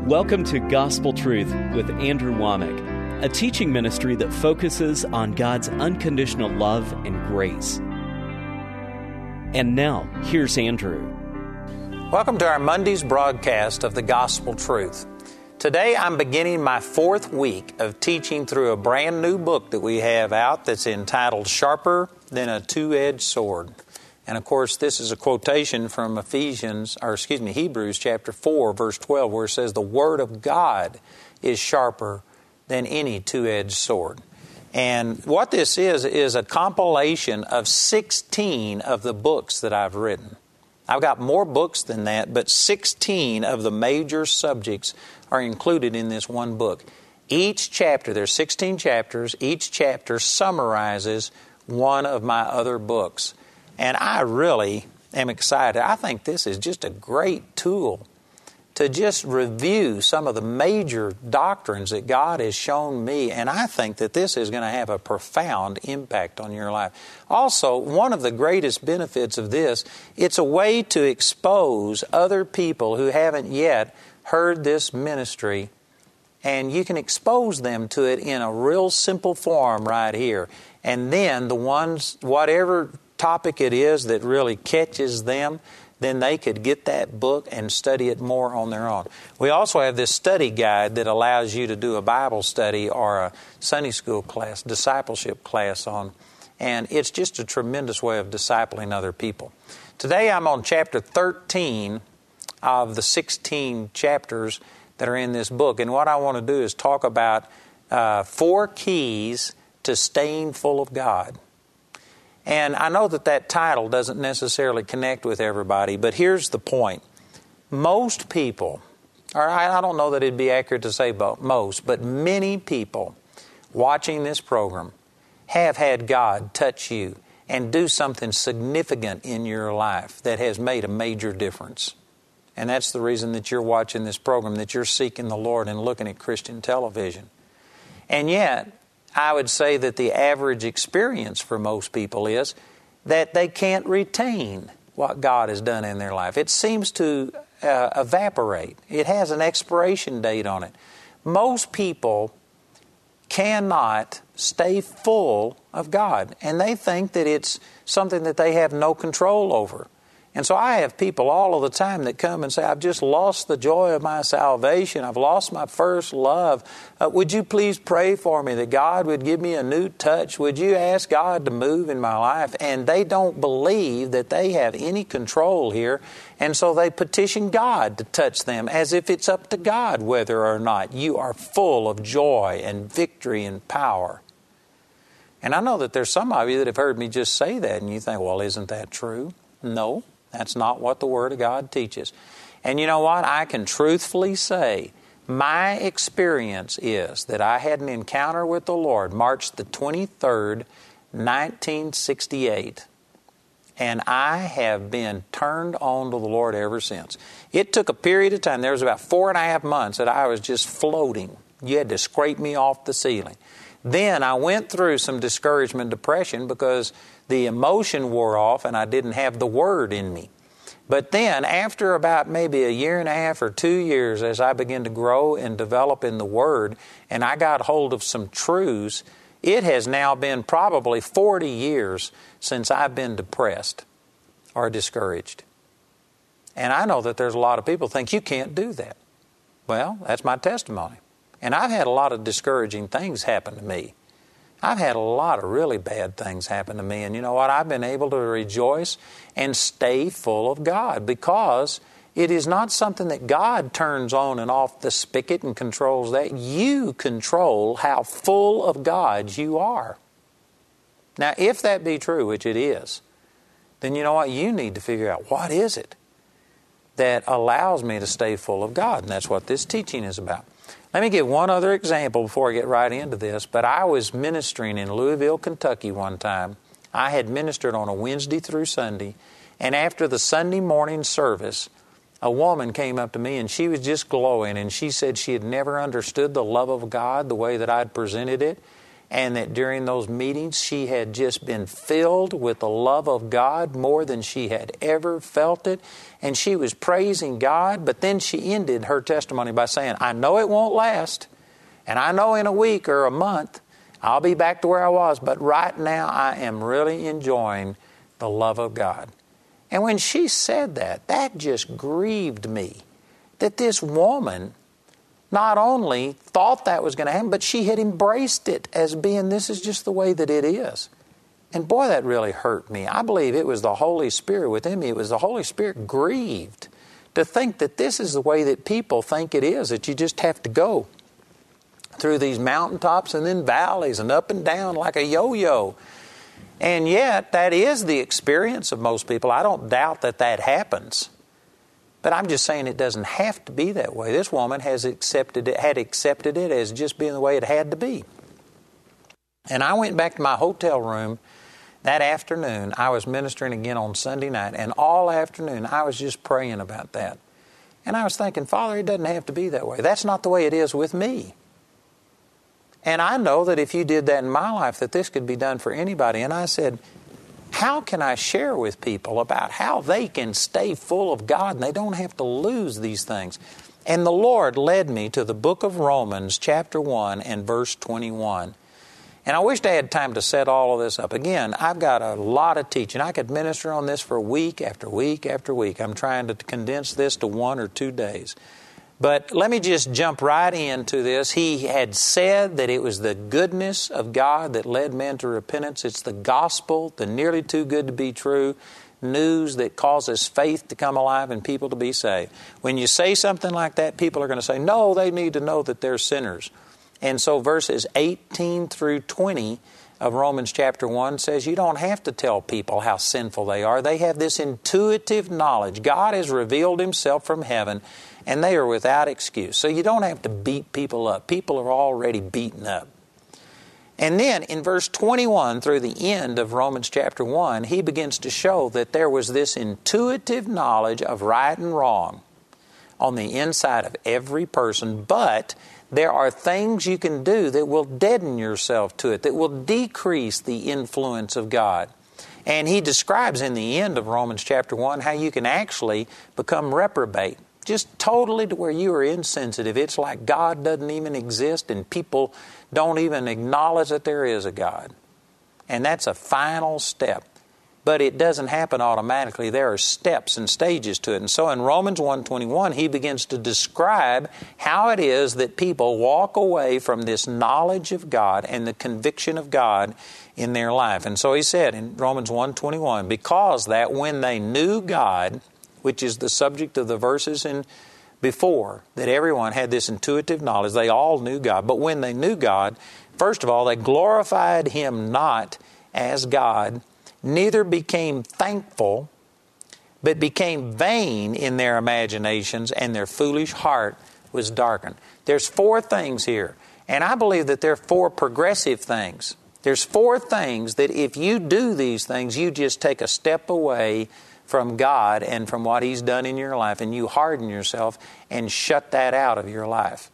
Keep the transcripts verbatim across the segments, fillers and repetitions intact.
Welcome to Gospel Truth with Andrew Womack, a teaching ministry that focuses on God's unconditional love and grace. And now, here's Andrew. Welcome to our Monday's broadcast of the Gospel Truth. Today I'm beginning my fourth week of teaching through a brand new book that we have out that's entitled Sharper Than a Two-Edged Sword. And of course, this is a quotation from Ephesians, or excuse me, Hebrews chapter four, verse twelve, where it says, "The Word of God is sharper than any two-edged sword." And what this is, is a compilation of sixteen of the books that I've written. I've got more books than that, but sixteen of the major subjects are included in this one book. Each chapter, there's sixteen chapters, each chapter summarizes one of my other books. And I really am excited. I think this is just a great tool to just review some of the major doctrines that God has shown me. And I think that this is going to have a profound impact on your life. Also, one of the greatest benefits of this, it's a way to expose other people who haven't yet heard this ministry. And you can expose them to it in a real simple form right here. And then the ones, whatever topic it is that really catches them, then they could get that book and study it more on their own. We also have this study guide that allows you to do a Bible study or a Sunday school class, discipleship class on, and it's just a tremendous way of discipling other people. Today I'm on chapter thirteen of the sixteen chapters that are in this book, and what I want to do is talk about uh, four keys to staying full of God. And I know that that title doesn't necessarily connect with everybody, but here's the point. Most people, or I don't know that it'd be accurate to say most, but many people watching this program have had God touch you and do something significant in your life that has made a major difference. And that's the reason that you're watching this program, that you're seeking the Lord and looking at Christian television. And yet, I would say that the average experience for most people is that they can't retain what God has done in their life. It seems to uh, evaporate. It has an expiration date on it. Most people cannot stay full of God, and they think that it's something that they have no control over. And so I have people all of the time that come and say, "I've just lost the joy of my salvation. I've lost my first love. Uh, would you please pray for me that God would give me a new touch? Would you ask God to move in my life?" And they don't believe that they have any control here. And so they petition God to touch them as if it's up to God whether or not you are full of joy and victory and power. And I know that there's some of you that have heard me just say that, and you think, well, isn't that true? No. That's not what the Word of God teaches. And you know what? I can truthfully say my experience is that I had an encounter with the Lord March the twenty-third, nineteen sixty-eight. And I have been turned on to the Lord ever since. It took a period of time. There was about four and a half months that I was just floating. You had to scrape me off the ceiling. Then I went through some discouragement, depression, because the emotion wore off and I didn't have the Word in me. But then after about maybe a year and a half or two years, as I began to grow and develop in the Word, and I got hold of some truths, it has now been probably forty years since I've been depressed or discouraged. And I know that there's a lot of people who think you can't do that. Well, that's my testimony. And I've had a lot of discouraging things happen to me. I've had a lot of really bad things happen to me. And you know what? I've been able to rejoice and stay full of God because it is not something that God turns on and off the spigot and controls that. You control how full of God you are. Now, if that be true, which it is, then you know what? You need to figure out what is it that allows me to stay full of God. And that's what this teaching is about. Let me give one other example before I get right into this. But I was ministering in Louisville, Kentucky one time. I had ministered on a Wednesday through Sunday. And after the Sunday morning service, a woman came up to me and she was just glowing. And she said she had never understood the love of God the way that I'd presented it. and that during those meetings she had just been filled with the love of God more than she had ever felt it. And she was praising God, but then she ended her testimony by saying, I know it won't last, and I know in a week or a month I'll be back to where I was, but right now I am really enjoying the love of God. And when she said that, that just grieved me, that this woman not only thought that was going to happen, but she had embraced it as being, this is just the way that it is. And boy, that really hurt me. I believe it was the Holy Spirit within me. It was the Holy Spirit grieved to think that this is the way that people think it is, that you just have to go through these mountaintops and then valleys and up and down like a yo-yo. And yet, that is the experience of most people. I don't doubt that that happens. But I'm just saying it doesn't have to be that way. This woman has accepted it, had accepted it as just being the way it had to be. And I went back to my hotel room that afternoon. I was ministering again on Sunday night, and all afternoon I was just praying about that. And I was thinking, Father, it doesn't have to be that way. That's not the way it is with me. And I know that if you did that in my life, that this could be done for anybody. And I said, how can I share with people about how they can stay full of God and they don't have to lose these things? And the Lord led me to the book of Romans, chapter one and verse twenty-one. And I wished I had time to set all of this up. Again, I've got a lot of teaching. I could minister on this for week after week after week. I'm trying to condense this to one or two days. But let me just jump right into this. He had said that it was the goodness of God that led men to repentance. It's the gospel, the nearly too good to be true news that causes faith to come alive and people to be saved. When you say something like that, people are going to say, no, they need to know that they're sinners. And so verses eighteen through twenty of Romans chapter one says you don't have to tell people how sinful they are. They have this intuitive knowledge. God has revealed Himself from heaven, and they are without excuse. So you don't have to beat people up. People are already beaten up. And then in verse twenty-one through the end of Romans chapter one, he begins to show that there was this intuitive knowledge of right and wrong on the inside of every person, but there are things you can do that will deaden yourself to it, that will decrease the influence of God. And he describes in the end of Romans chapter one how you can actually become reprobate. Just totally to where you are insensitive. It's like God doesn't even exist and people don't even acknowledge that there is a God. And that's a final step. But it doesn't happen automatically. There are steps and stages to it. And so in Romans one twenty-one, he begins to describe how it is that people walk away from this knowledge of God and the conviction of God in their life. And so he said in Romans one twenty-one, because that when they knew God, which is the subject of the verses in before, that everyone had this intuitive knowledge. They all knew God. But when they knew God, first of all, they glorified Him not as God, neither became thankful, but became vain in their imaginations, and their foolish heart was darkened. There's four things here, and I believe that there are four progressive things. There's four things that if you do these things, you just take a step away from God and from what He's done in your life, and you harden yourself and shut that out of your life.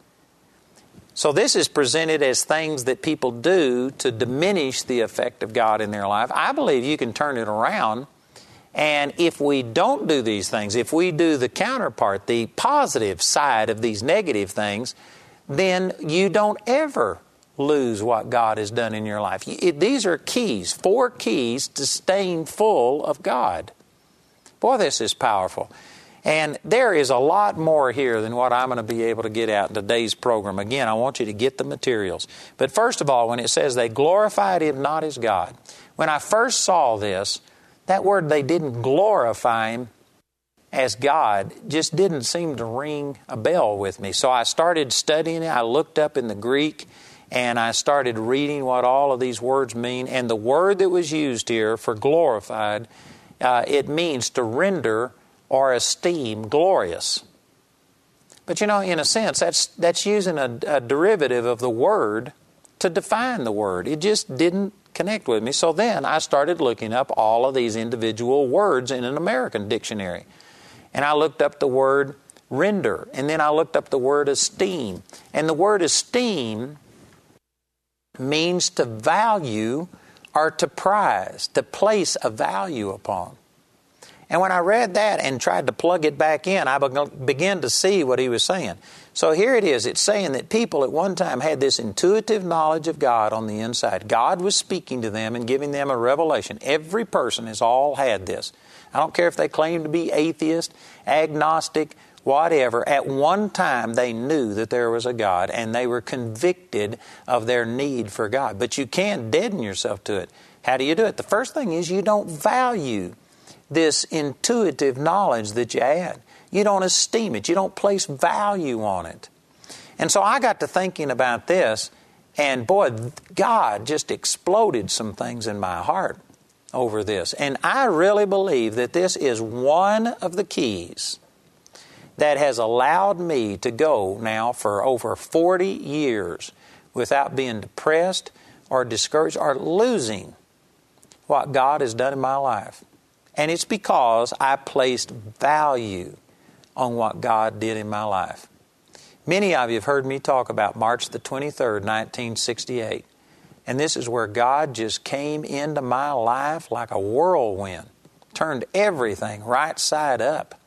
So this is presented as things that people do to diminish the effect of God in their life. I believe you can turn it around, and if we don't do these things, if we do the counterpart, the positive side of these negative things, then you don't ever lose what God has done in your life. These are keys, four keys to staying full of God. Boy, this is powerful. And there is a lot more here than what I'm going to be able to get out in today's program. Again, I want you to get the materials. But first of all, when it says they glorified Him not as God, when I first saw this, that word they didn't glorify Him as God just didn't seem to ring a bell with me. So I started studying it. I looked up in the Greek and I started reading what all of these words mean. And the word that was used here for glorified, uh, it means to render or esteem glorious. But you know, in a sense, that's that's using a, a derivative of the word to define the word. It just didn't connect with me. So then I started looking up all of these individual words in an American dictionary. And I looked up the word render, and then I looked up the word esteem. And the word esteem means to value or to prize, to place a value upon. And when I read that and tried to plug it back in, I began to see what he was saying. So here it is. It's saying that people at one time had this intuitive knowledge of God on the inside. God was speaking to them and giving them a revelation. Every person has all had this. I don't care if they claim to be atheist, agnostic, whatever. At one time they knew that there was a God and they were convicted of their need for God. But you can't deaden yourself to it. How do you do it? The first thing is you don't value this intuitive knowledge that you had. You don't esteem it. You don't place value on it. And so I got to thinking about this, and boy, God just exploded some things in my heart over this. And I really believe that this is one of the keys that has allowed me to go now for over forty years without being depressed or discouraged or losing what God has done in my life. And it's because I placed value on what God did in my life. Many of you have heard me talk about March the twenty-third, nineteen sixty-eight. And this is where God just came into my life like a whirlwind, turned everything right side up.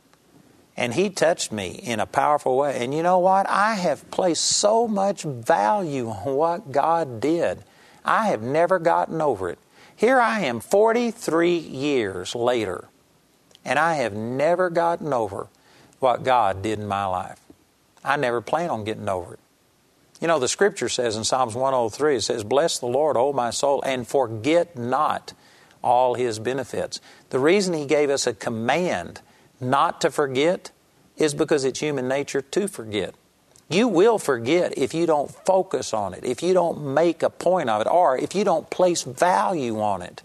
And He touched me in a powerful way. And you know what? I have placed so much value on what God did. I have never gotten over it. Here I am forty-three years later, and I have never gotten over what God did in my life. I never plan on getting over it. You know, the Scripture says in Psalms one oh three, it says, "Bless the Lord, O my soul, and forget not all His benefits." The reason He gave us a command not to forget is because it's human nature to forget. You will forget if you don't focus on it, if you don't make a point of it, or if you don't place value on it.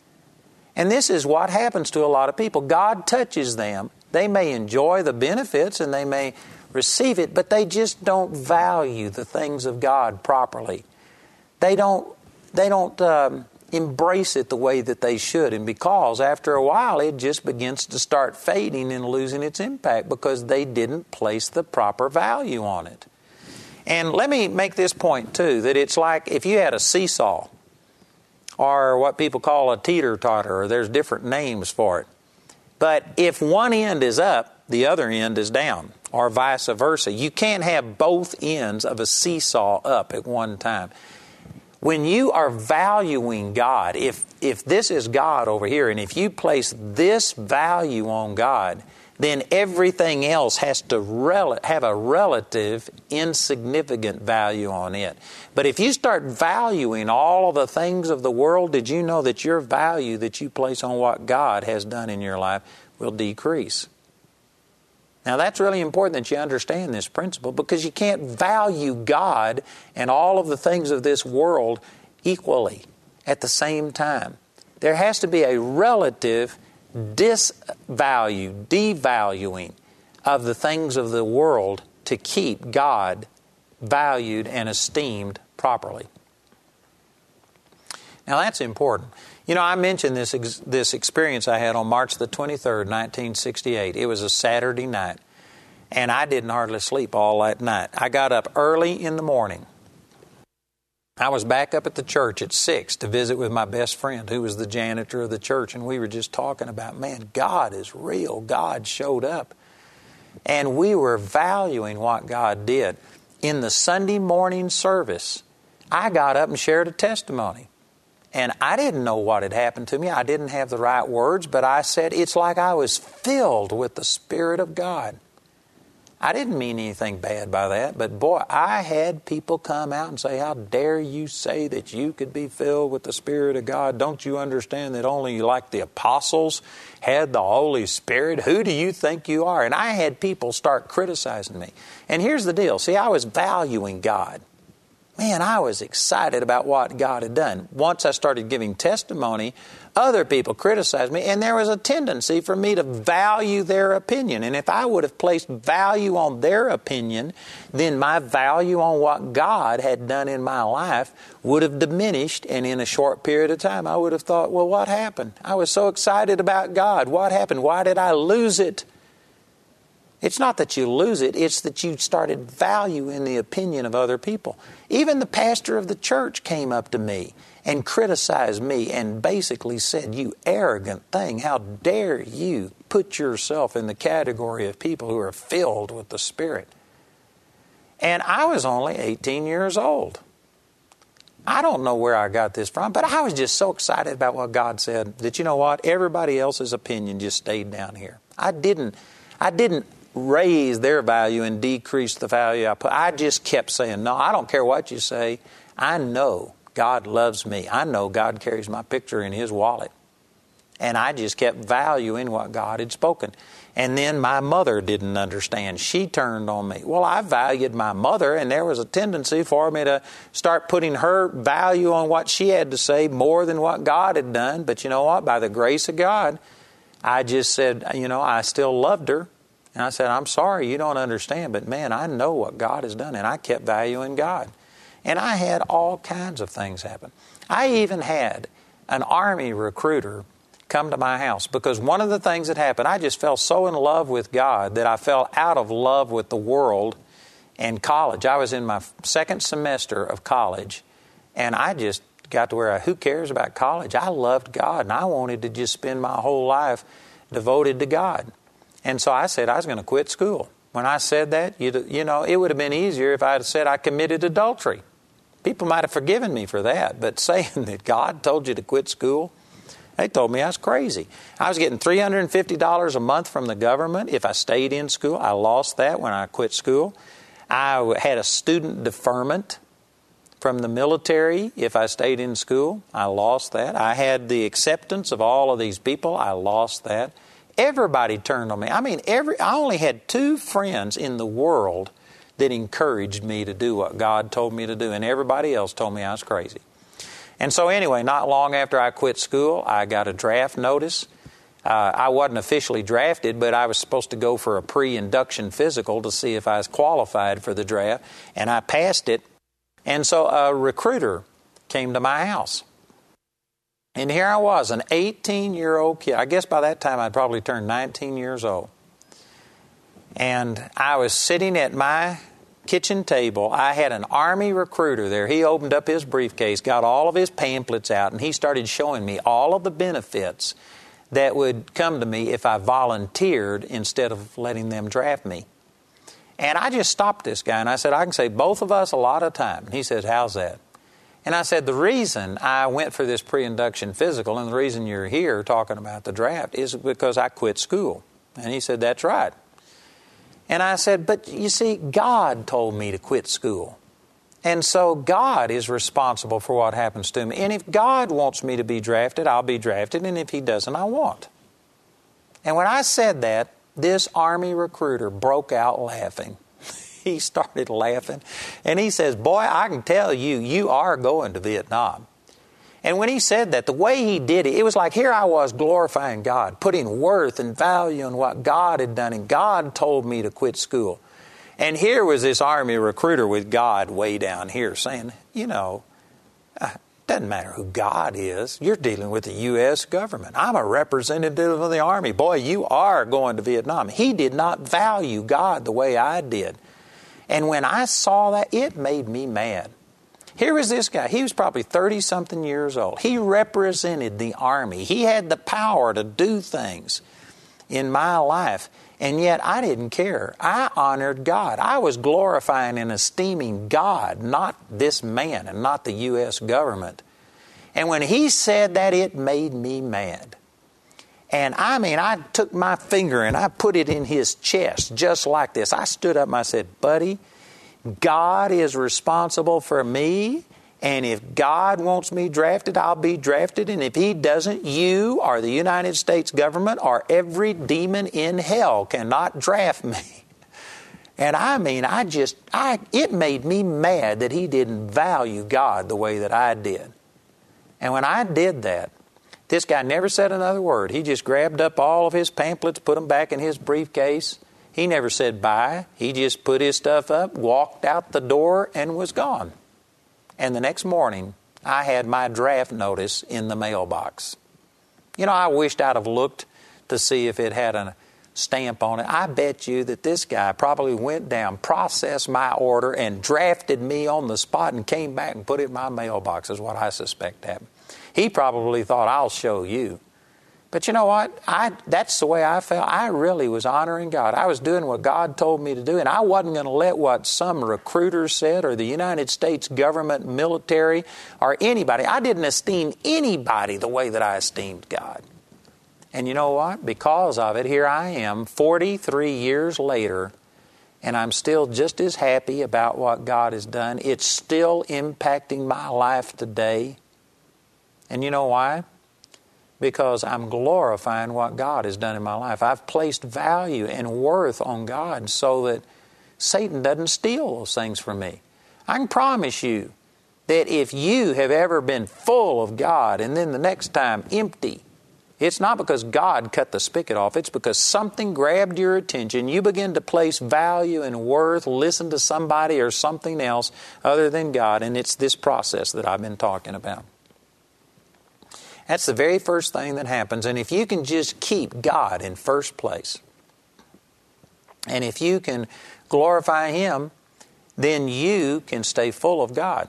And this is what happens to a lot of people. God touches them. They may enjoy the benefits and they may receive it, but they just don't value the things of God properly. They don't, they don't um, embrace it the way that they should. And because after a while it just begins to start fading and losing its impact because they didn't place the proper value on it. And let me make this point too, that it's like if you had a seesaw or what people call a teeter-totter, or there's different names for it. But if one end is up, the other end is down, or vice versa. You can't have both ends of a seesaw up at one time. When you are valuing God, if if this is God over here, and if you place this value on God, then everything else has to rel- have a relative insignificant value on it. But if you start valuing all of the things of the world, did you know that your value that you place on what God has done in your life will decrease? Now that's really important that you understand this principle, because you can't value God and all of the things of this world equally at the same time. There has to be a relative disvalue, devaluing of the things of the world to keep God valued and esteemed properly. Now that's important. You know, I mentioned this ex- this experience I had on March the twenty-third, nineteen sixty-eight. It was a Saturday night, and I didn't hardly sleep all that night. I got up early in the morning. I was back up at the church at six to visit with my best friend, who was the janitor of the church, and we were just talking about, man, God is real. God showed up. And we were valuing what God did. In the Sunday morning service, I got up and shared a testimony. And I didn't know what had happened to me. I didn't have the right words, but I said, it's like I was filled with the Spirit of God. I didn't mean anything bad by that, but boy, I had people come out and say, how dare you say that you could be filled with the Spirit of God? Don't you understand that only like the apostles had the Holy Spirit? Who do you think you are? And I had people start criticizing me. And here's the deal. See, I was valuing God. Man, I was excited about what God had done. Once I started giving testimony, other people criticized me, and there was a tendency for me to value their opinion. And if I would have placed value on their opinion, then my value on what God had done in my life would have diminished, and in a short period of time, I would have thought, well, what happened? I was so excited about God. What happened? Why did I lose it? It's not that you lose it, it's that you started valuing the opinion of other people. Even the pastor of the church came up to me and criticized me and basically said, "You arrogant thing, how dare you put yourself in the category of people who are filled with the Spirit?" And I was only eighteen years old. I don't know where I got this from, but I was just so excited about what God said that, you know what, everybody else's opinion just stayed down here. I didn't, I didn't raise their value and decrease the value I put. I just kept saying, no, I don't care what you say. I know God loves me. I know God carries my picture in His wallet. And I just kept valuing what God had spoken. And then my mother didn't understand. She turned on me. Well, I valued my mother, and there was a tendency for me to start putting her value on what she had to say more than what God had done. But you know what? By the grace of God, I just said, you know, I still loved her. And I said, I'm sorry, you don't understand, but man, I know what God has done. And I kept valuing God. And I had all kinds of things happen. I even had an Army recruiter come to my house because one of the things that happened, I just fell so in love with God that I fell out of love with the world and college. I was in my second semester of college, and I just got to where I, who cares about college? I loved God, and I wanted to just spend my whole life devoted to God. And so I said I was going to quit school. When I said that, you, you know, it would have been easier if I had said I committed adultery. People might have forgiven me for that, but saying that God told you to quit school, they told me I was crazy. I was getting three hundred fifty dollars a month from the government if I stayed in school. I lost that when I quit school. I had a student deferment from the military if I stayed in school. I lost that. I had the acceptance of all of these people. I lost that. Everybody turned on me. I mean, every I only had two friends in the world that encouraged me to do what God told me to do, and everybody else told me I was crazy. And so anyway, not long after I quit school, I got a draft notice. Uh, I wasn't officially drafted, but I was supposed to go for a pre-induction physical to see if I was qualified for the draft, and I passed it. And so a recruiter came to my house. And here I was, an eighteen-year-old kid. I guess by that time I'd probably turned nineteen years old. And I was sitting at my kitchen table. I had an Army recruiter there. He opened up his briefcase, got all of his pamphlets out, and he started showing me all of the benefits that would come to me if I volunteered instead of letting them draft me. And I just stopped this guy, and I said, I can save both of us a lot of time. And he says, how's that? And I said, the reason I went for this pre-induction physical and the reason you're here talking about the draft is because I quit school. And he said, that's right. And I said, but you see, God told me to quit school. And so God is responsible for what happens to me. And if God wants me to be drafted, I'll be drafted. And if He doesn't, I won't. And when I said that, this Army recruiter broke out laughing. He started laughing. And he says, boy, I can tell you, you are going to Vietnam. And when he said that, the way he did it, it was like here I was glorifying God, putting worth and value in what God had done. And God told me to quit school. And here was this Army recruiter with God way down here saying, you know, it doesn't matter who God is. You're dealing with the U S government. I'm a representative of the Army. Boy, you are going to Vietnam. He did not value God the way I did. And when I saw that, it made me mad. Here was this guy. He was probably thirty-something years old. He represented the Army. He had the power to do things in my life. And yet I didn't care. I honored God. I was glorifying and esteeming God, not this man and not the U S government. And when he said that, it made me mad. And I mean, I took my finger and I put it in his chest just like this. I stood up and I said, buddy, God is responsible for me, and if God wants me drafted, I'll be drafted, and if He doesn't, you or the United States government or every demon in hell cannot draft me. And I mean, I just, I it made me mad that he didn't value God the way that I did. And when I did that, this guy never said another word. He just grabbed up all of his pamphlets, put them back in his briefcase. He never said bye. He just put his stuff up, walked out the door, and was gone. And the next morning, I had my draft notice in the mailbox. You know, I wished I'd have looked to see if it had a stamp on it. I bet you that this guy probably went down, processed my order, and drafted me on the spot and came back and put it in my mailbox, is what I suspect happened. He probably thought, I'll show you. But you know what? I that's the way I felt. I really was honoring God. I was doing what God told me to do, and I wasn't going to let what some recruiter said or the United States government, military, or anybody. I didn't esteem anybody the way that I esteemed God. And you know what? Because of it, here I am forty-three years later, and I'm still just as happy about what God has done. It's still impacting my life today. And you know why? Because I'm glorifying what God has done in my life. I've placed value and worth on God so that Satan doesn't steal those things from me. I can promise you that if you have ever been full of God and then the next time empty, it's not because God cut the spigot off. It's because something grabbed your attention. You begin to place value and worth, listen to somebody or something else other than God, and it's this process that I've been talking about. That's the very first thing that happens. And if you can just keep God in first place, and if you can glorify Him, then you can stay full of God.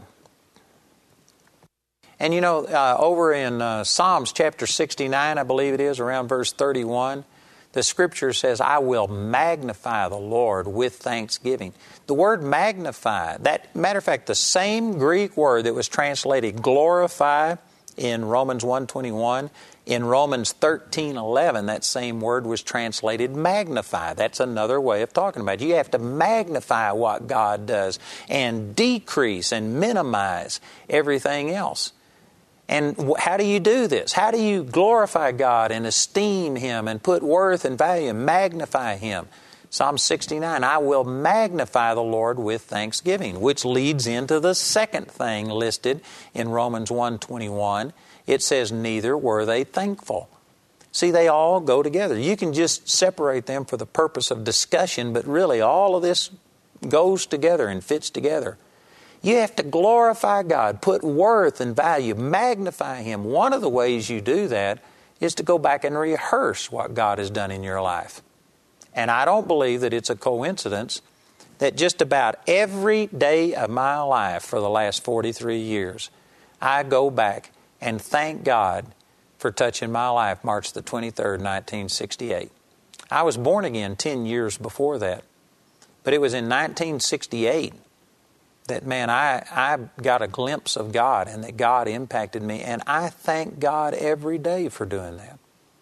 And you know, uh, over in uh, Psalms chapter sixty-nine, I believe it is, around verse thirty-one, the Scripture says, I will magnify the Lord with thanksgiving. The word magnify, that matter of fact, the same Greek word that was translated glorify in Romans one twenty-one, in Romans thirteen eleven, that same word was translated magnify. That's another way of talking about it. You have to magnify what God does and decrease and minimize everything else. And how do you do this? How do you glorify God and esteem Him and put worth and value and magnify Him? Psalm sixty-nine, I will magnify the Lord with thanksgiving, which leads into the second thing listed in Romans one twenty-one. It says, neither were they thankful. See, they all go together. You can just separate them for the purpose of discussion, but really all of this goes together and fits together. You have to glorify God, put worth and value, magnify Him. One of the ways you do that is to go back and rehearse what God has done in your life. And I don't believe that it's a coincidence that just about every day of my life for the last forty-three years, I go back and thank God for touching my life March the twenty-third, nineteen sixty-eight. I was born again ten years before that. But it was in nineteen sixty-eight that, man, I, I got a glimpse of God and that God impacted me. And I thank God every day for doing that.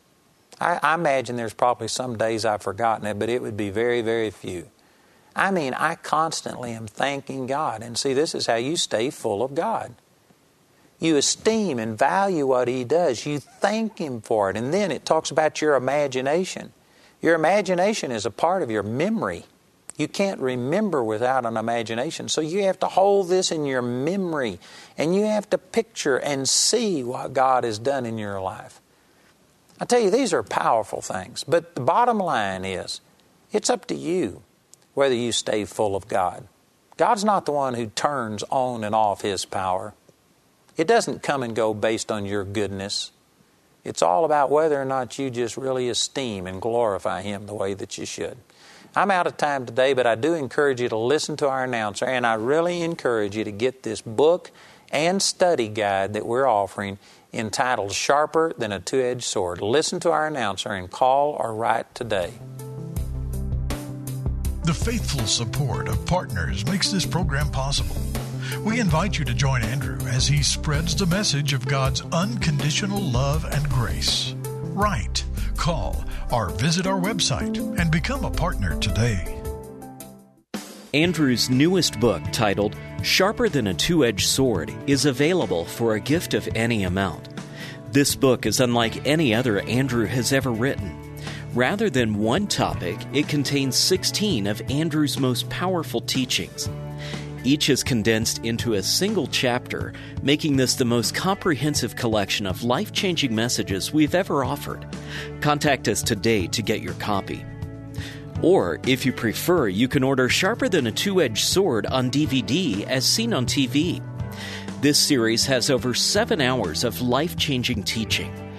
I, I imagine there's probably some days I've forgotten it, but it would be very, very few. I mean, I constantly am thanking God. And see, this is how you stay full of God. You esteem and value what He does. You thank Him for it. And then it talks about your imagination. Your imagination is a part of your memory. You can't remember without an imagination. So you have to hold this in your memory. And you have to picture and see what God has done in your life. I tell you, these are powerful things. But the bottom line is, it's up to you whether you stay full of God. God's not the one who turns on and off His power. It doesn't come and go based on your goodness. It's all about whether or not you just really esteem and glorify Him the way that you should. I'm out of time today, but I do encourage you to listen to our announcer, and I really encourage you to get this book and study guide that we're offering entitled Sharper Than a Two-Edged Sword. Listen to our announcer and call or write today. The faithful support of partners makes this program possible. We invite you to join Andrew as he spreads the message of God's unconditional love and grace. Write, call, or visit our website and become a partner today. Andrew's newest book, titled Sharper Than a Two-Edged Sword, is available for a gift of any amount. This book is unlike any other Andrew has ever written. Rather than one topic, it contains sixteen of Andrew's most powerful teachings. Each is condensed into a single chapter, making this the most comprehensive collection of life-changing messages we've ever offered. Contact us today to get your copy. Or, if you prefer, you can order Sharper Than a Two-Edged Sword on D V D as seen on T V. This series has over seven hours of life-changing teaching.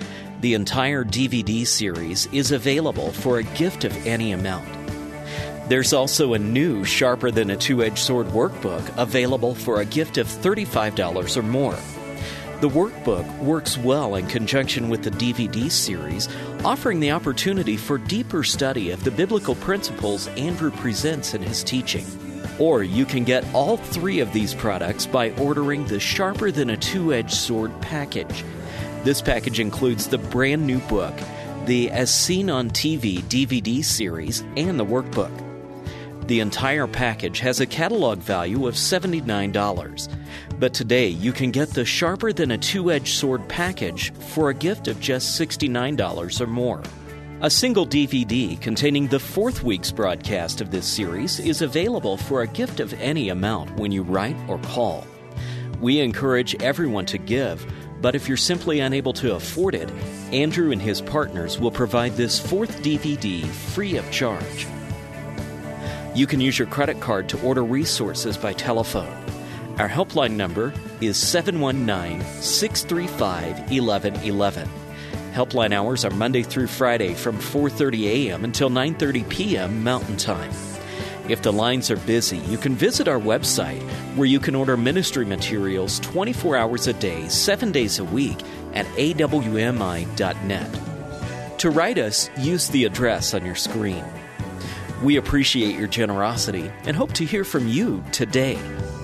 The entire D V D series is available for a gift of any amount. There's also a new Sharper Than a Two-Edged Sword workbook available for a gift of thirty-five dollars or more. The workbook works well in conjunction with the D V D series, offering the opportunity for deeper study of the biblical principles Andrew presents in his teaching. Or you can get all three of these products by ordering the Sharper Than a Two-Edged Sword package. This package includes the brand new book, the As Seen on T V D V D series, and the workbook. The entire package has a catalog value of seventy-nine dollars. But today you can get the Sharper Than a Two-Edged Sword package for a gift of just sixty-nine dollars or more. A single D V D containing the fourth week's broadcast of this series is available for a gift of any amount when you write or call. We encourage everyone to give, but if you're simply unable to afford it, Andrew and his partners will provide this fourth D V D free of charge. You can use your credit card to order resources by telephone. Our helpline number is seven one nine, six three five, one one one one. Helpline hours are Monday through Friday from four thirty a.m. until nine thirty p.m. Mountain Time. If the lines are busy, you can visit our website where you can order ministry materials twenty-four hours a day, seven days a week at a w m i dot net. To write us, use the address on your screen. We appreciate your generosity and hope to hear from you today.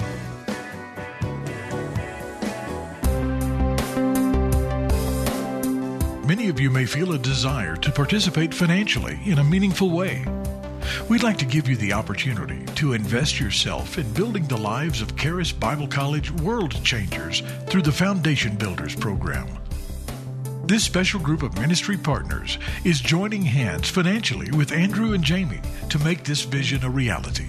Many of you may feel a desire to participate financially in a meaningful way. We'd like to give you the opportunity to invest yourself in building the lives of Charis Bible College World Changers through the Foundation Builders program. This special group of ministry partners is joining hands financially with Andrew and Jamie to make this vision a reality.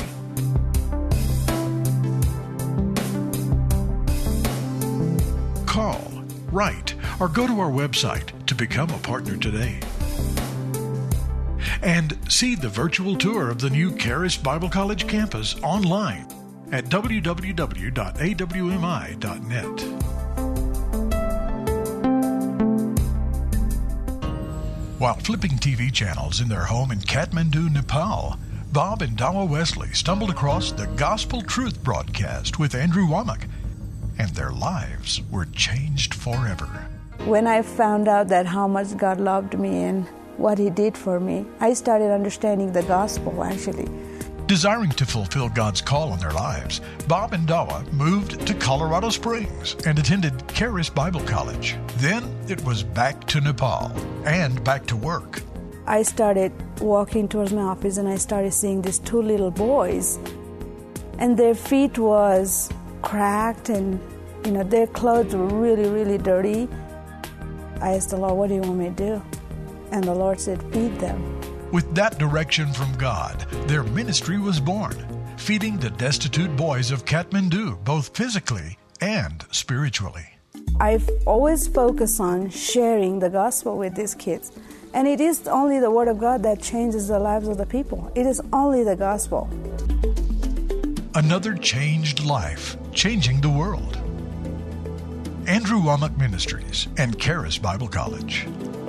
Call, write, or go to our website to become a partner today. And see the virtual tour of the new Charis Bible College campus online at w w w dot a w m i dot net. While flipping T V channels in their home in Kathmandu, Nepal, Bob and Dawa Wesley stumbled across the Gospel Truth broadcast with Andrew Womack, and their lives were changed forever. When I found out that how much God loved me and what He did for me, I started understanding the gospel, actually. Desiring to fulfill God's call on their lives, Bob and Dawa moved to Colorado Springs and attended Charis Bible College. Then it was back to Nepal and back to work. I started walking towards my office and I started seeing these two little boys, and their feet was cracked and, you know, their clothes were really, really dirty. I asked the Lord, what do you want me to do? And the Lord said, feed them. With that direction from God, their ministry was born, feeding the destitute boys of Kathmandu, both physically and spiritually. I've always focused on sharing the gospel with these kids. And it is only the Word of God that changes the lives of the people. It is only the gospel. Another changed life, changing the world. Andrew Womack Ministries and Charis Bible College.